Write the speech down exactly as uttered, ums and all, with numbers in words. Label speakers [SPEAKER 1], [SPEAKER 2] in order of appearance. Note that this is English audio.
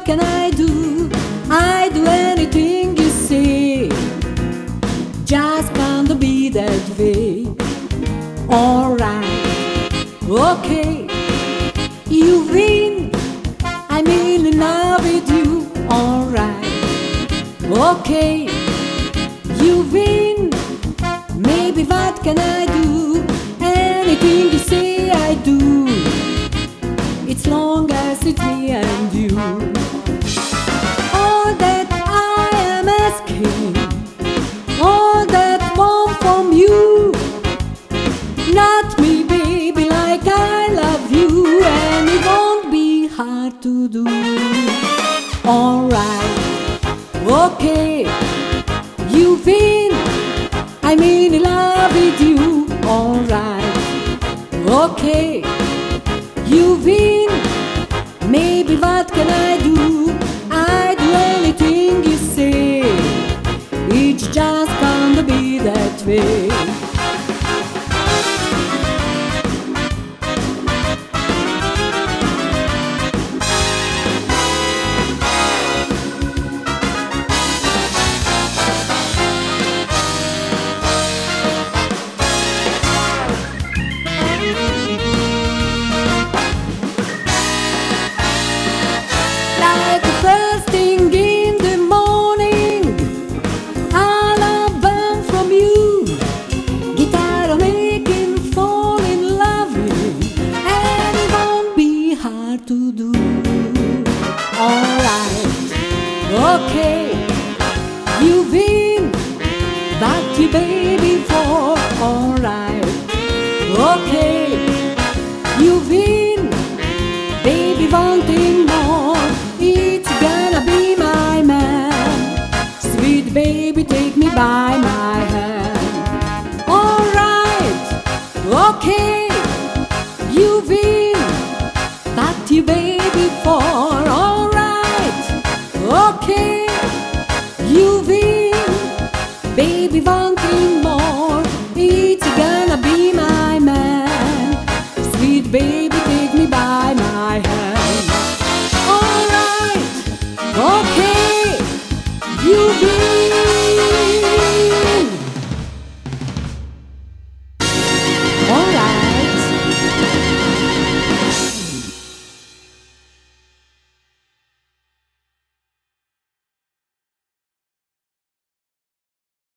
[SPEAKER 1] what can I do? I do anything you say. Just can't be that way. Alright, okay, you win. I'm in love with you. Alright, okay, you win. Maybe what can I do? Anything you say I do. It's long as it's me and you. All that I am asking, all that want from you. Not me, baby, like I love you, and it won't be hard to do. Alright, okay, you win. I'm in love with you. Alright, okay, you win. Maybe what can I do? I do anything you say. It's just gonna be that way. Like the first thing in the morning, I love burn from you. Guitar making fall in love with, and it won't be hard to do. Alright, okay, you win. But you baby for. Alright, okay, you win. Baby wanting more. It's gonna be my man. Sweet baby, take me by my hand. Alright, okay.